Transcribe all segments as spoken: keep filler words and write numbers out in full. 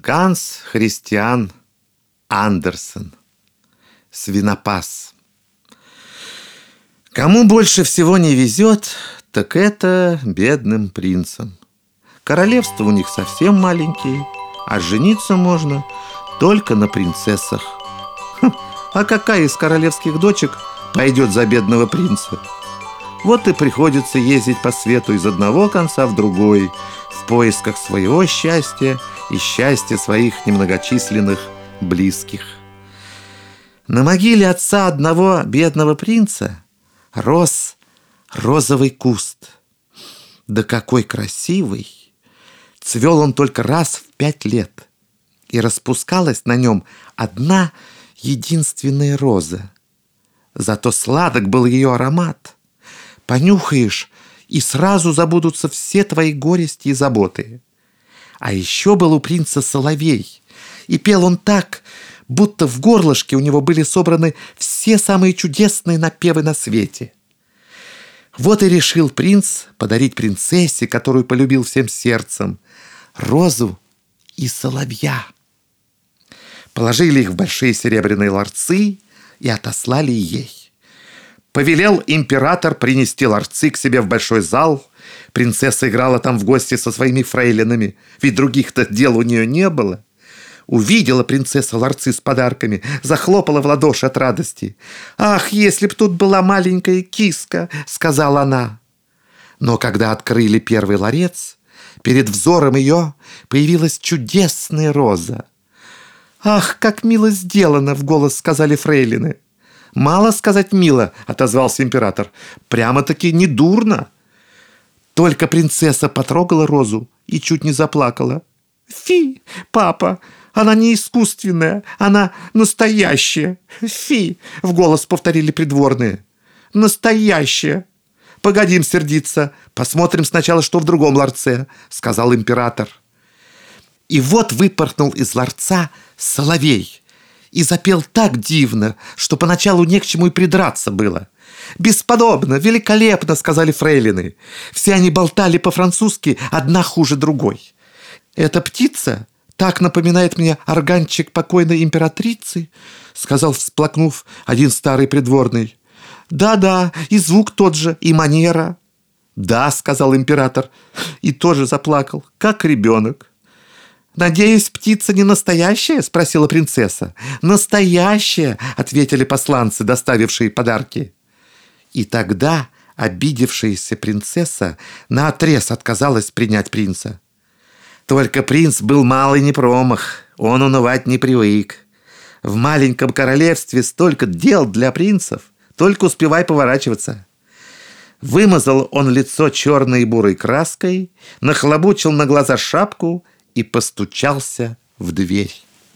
Ганс Христиан Андерсен. Свинопас. Кому больше всего не везет, так это бедным принцам. Королевства у них совсем маленькие, а жениться можно только на принцессах. Хм, а какая из королевских дочек пойдет за бедного принца? Вот и приходится ездить по свету из одного конца в другой в поисках своего счастья и счастья своих немногочисленных близких. На могиле отца одного бедного принца рос розовый куст. Да какой красивый! Цвел он только раз в пять лет, и распускалась на нем одна единственная роза. Зато сладок был ее аромат. Понюхаешь, и сразу забудутся все твои горести и заботы. А еще был у принца соловей, и пел он так, будто в горлышке у него были собраны все самые чудесные напевы на свете. Вот и решил принц подарить принцессе, которую полюбил всем сердцем, розу и соловья. Положили их в большие серебряные ларцы и отослали ей. Повелел император принести ларцы к себе в большой зал. Принцесса играла там в гости со своими фрейлинами, ведь других-то дел у нее не было. Увидела принцесса ларцы с подарками, захлопала в ладоши от радости. «Ах, если б тут была маленькая киска!» — сказала она. Но когда открыли первый ларец, перед взором ее появилась чудесная роза. «Ах, как мило сделано!» — в голос сказали фрейлины. «Мало сказать мило», — отозвался император. «Прямо-таки недурно». Только принцесса потрогала розу и чуть не заплакала. «Фи, папа, она не искусственная, она настоящая. Фи!» — в голос повторили придворные. «Настоящая!» «Погодим сердиться, посмотрим сначала, что в другом ларце», — сказал император. И вот выпорхнул из ларца соловей и запел так дивно, что поначалу не к чему и придраться было. «Бесподобно, великолепно!» — сказали фрейлины. Все они болтали по-французски, одна хуже другой. «Эта птица так напоминает мне органчик покойной императрицы», — сказал, всплакнув, один старый придворный. «Да-да, и звук тот же, и манера». «Да», — сказал император, и тоже заплакал, как ребенок. «Надеюсь, птица не настоящая?» — спросила принцесса. «Настоящая!» — ответили посланцы, доставившие подарки. И тогда обидевшаяся принцесса наотрез отказалась принять принца. Только принц был малый не промах, он унывать не привык. В маленьком королевстве столько дел для принцев, только успевай поворачиваться. Вымазал он лицо черной и бурой краской, нахлобучил на глаза шапку и постучался в дверь.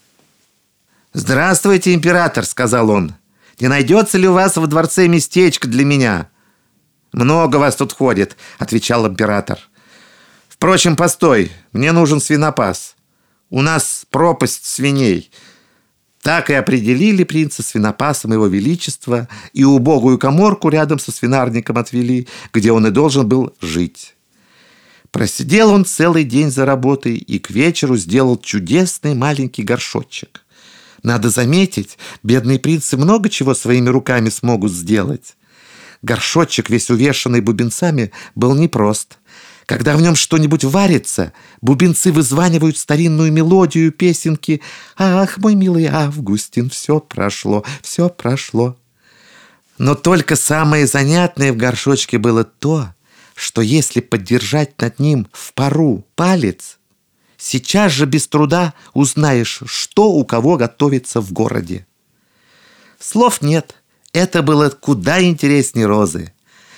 «Здравствуйте, император», — сказал он. «Не найдется ли у вас во дворце местечко для меня?» «Много вас тут ходит», — отвечал император. «Впрочем, постой, мне нужен свинопас. У нас пропасть свиней». Так и определили принца свинопасом его величества и убогую каморку рядом со свинарником отвели, где он и должен был жить. Просидел он целый день за работой и к вечеру сделал чудесный маленький горшочек. Надо заметить, бедные принцы много чего своими руками смогут сделать. Горшочек, весь увешанный бубенцами, был непрост. Когда в нем что-нибудь варится, бубенцы вызванивают старинную мелодию песенки «Ах, мой милый Августин, все прошло, все прошло». Но только самое занятное в горшочке было то, что если поддержать над ним в пару палец, сейчас же без труда узнаешь, что у кого готовится в городе. Слов нет, это было куда интереснее розы.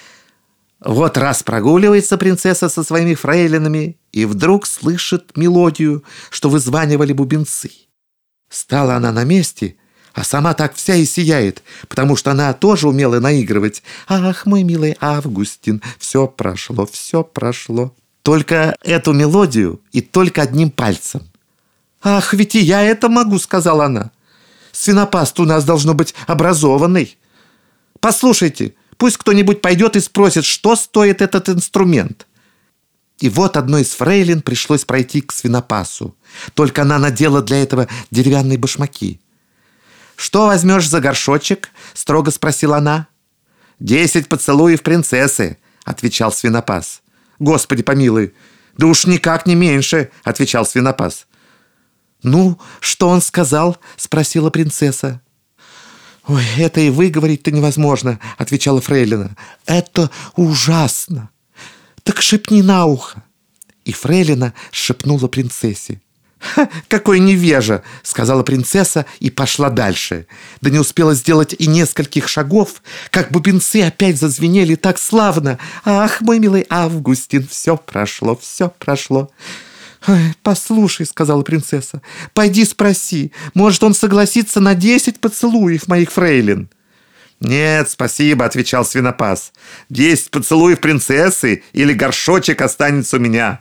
Вот раз прогуливается принцесса со своими фрейлинами и вдруг слышит мелодию, что вызванивали бубенцы. Стала она на месте, а сама так вся и сияет, потому что она тоже умела наигрывать. «Ах, мой милый Августин, все прошло, все прошло». Только эту мелодию и только одним пальцем. «Ах, ведь и я это могу», — сказала она. «Свинопас у нас должно быть образованный. Послушайте, пусть кто-нибудь пойдет и спросит, что стоит этот инструмент». И вот одной из фрейлин пришлось пройти к свинопасу. Только она надела для этого деревянные башмаки. «Что возьмешь за горшочек?» – строго спросила она. «Десять поцелуев принцессы», – отвечал свинопас. «Господи помилуй, да уж никак не меньше», – отвечал свинопас. «Ну, что он сказал?» – спросила принцесса. «Ой, это и выговорить-то невозможно», – отвечала фрейлина. «Это ужасно. Так шепни на ухо». И фрейлина шепнула принцессе. «Ха, какой невежа!» — сказала принцесса и пошла дальше. Да не успела сделать и нескольких шагов, как бубенцы опять зазвенели так славно. «Ах, мой милый Августин, все прошло, все прошло!» «Ой, послушай», — сказала принцесса, — «пойди спроси, может, он согласится на десять поцелуев моих фрейлин?» «Нет, спасибо», — отвечал свинопас. «Десять поцелуев принцессы или горшочек останется у меня».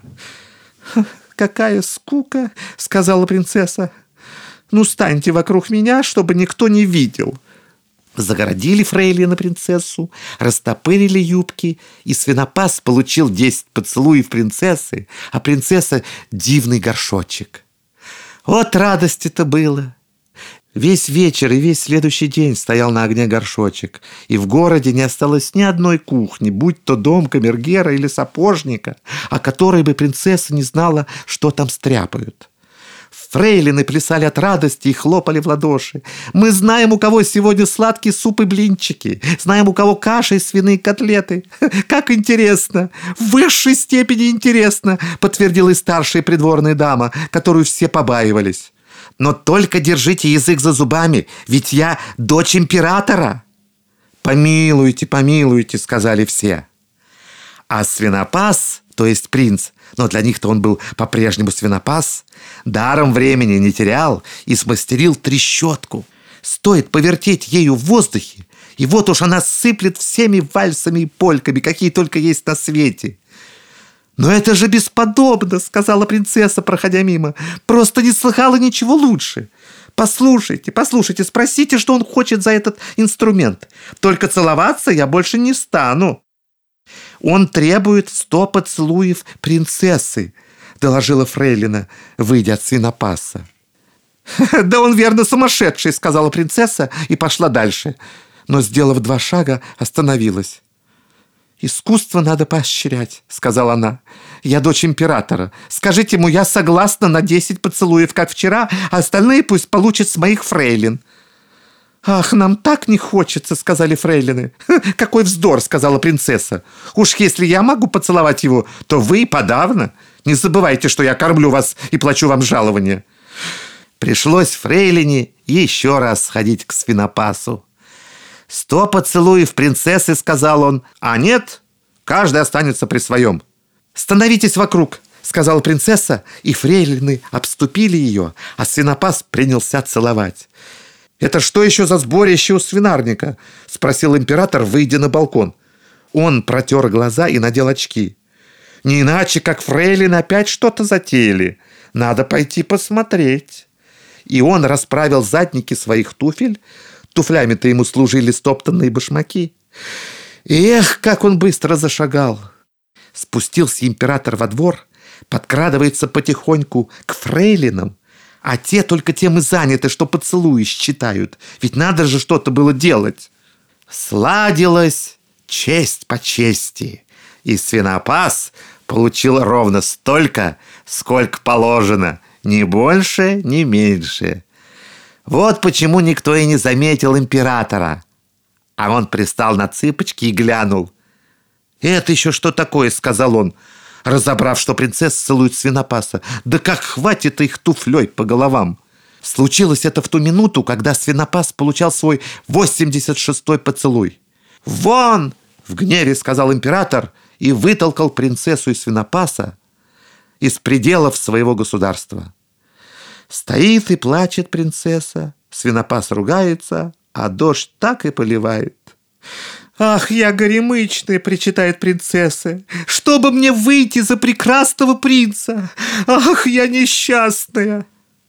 «Какая скука», — сказала принцесса. «Ну, станьте вокруг меня, чтобы никто не видел». Загородили фрейлины принцессу, растопырили юбки, и свинопас получил десять поцелуев принцессы, а принцесса — дивный горшочек. Вот радости-то было! Весь вечер и весь следующий день стоял на огне горшочек, и в городе не осталось ни одной кухни, будь то дом камергера или сапожника, о которой бы принцесса не знала, что там стряпают. Фрейлины плясали от радости и хлопали в ладоши. «Мы знаем, у кого сегодня сладкие суп и блинчики, знаем, у кого каша и свиные котлеты. Как интересно! В высшей степени интересно!» подтвердила и старшая придворная дама, которую все побаивались. «Но только держите язык за зубами, ведь я дочь императора!» «Помилуйте, помилуйте», — сказали все. А свинопас, то есть принц, но для них-то он был по-прежнему свинопас, даром времени не терял и смастерил трещотку. Стоит повертеть ею в воздухе, и вот уж она сыплет всеми вальсами и польками, какие только есть на свете. «Но это же бесподобно», — сказала принцесса, проходя мимо. «Просто не слыхала ничего лучше. Послушайте, послушайте, спросите, что он хочет за этот инструмент. Только целоваться я больше не стану». «Он требует сто поцелуев принцессы», — доложила фрейлина, выйдя от свинопаса. «Да он верно сумасшедший», — сказала принцесса и пошла дальше, но, сделав два шага, остановилась. «Искусство надо поощрять», — сказала она. «Я дочь императора. Скажите ему, я согласна на десять поцелуев, как вчера, а остальные пусть получат с моих фрейлин». «Ах, нам так не хочется», — сказали фрейлины. «Какой вздор», — сказала принцесса. «Уж если я могу поцеловать его, то вы и подавно. Не забывайте, что я кормлю вас и плачу вам жалование». Пришлось фрейлине еще раз сходить к свинопасу. «Сто поцелуев принцессы», — сказал он, — «а нет, каждый останется при своем». «Становитесь вокруг», — сказала принцесса, и фрейлины обступили ее, а свинопас принялся целовать. «Это что еще за сборище у свинарника?» — спросил император, выйдя на балкон. Он протер глаза и надел очки. «Не иначе, как фрейлины опять что-то затеяли. Надо пойти посмотреть». И он расправил задники своих туфель. Туфлями-то ему служили стоптанные башмаки. Эх, как он быстро зашагал! Спустился император во двор, подкрадывается потихоньку к фрейлинам, а те только тем и заняты, что поцелуи считают. Ведь надо же что-то было делать. Сладилась честь по чести, и свинопас получил ровно столько, сколько положено, ни больше, ни меньше. Вот почему никто и не заметил императора. А он пристал на цыпочки и глянул. «Это еще что такое?» — сказал он, разобрав, что принцесса целует свинопаса. «Да как хватит их туфлей по головам!» Случилось это в ту минуту, когда свинопас получал свой восемьдесят шестой поцелуй. «Вон!» — в гневе сказал император и вытолкал принцессу и свинопаса из пределов своего государства. Стоит и плачет принцесса, свинопас ругается, а дождь так и поливает. «Ах, я горемычная!» — причитает принцесса. «Чтобы мне выйти за прекрасного принца! Ах, я несчастная!»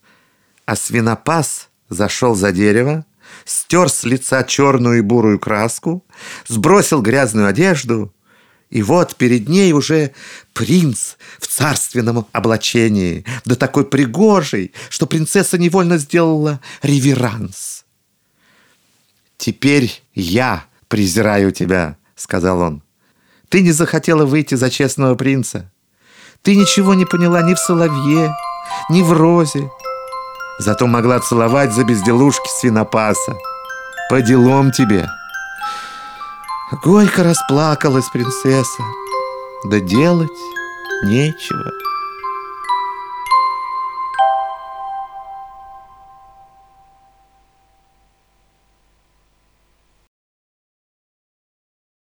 А свинопас зашел за дерево, стер с лица черную и бурую краску, сбросил грязную одежду И вот перед ней уже принц в царственном облачении, да такой пригожий, что принцесса невольно сделала реверанс. «Теперь я презираю тебя», — сказал он. «Ты не захотела выйти за честного принца. Ты ничего не поняла ни в соловье, ни в розе. Зато могла целовать за безделушки свинопаса. По делам тебе». Горько расплакалась принцесса. Да делать нечего.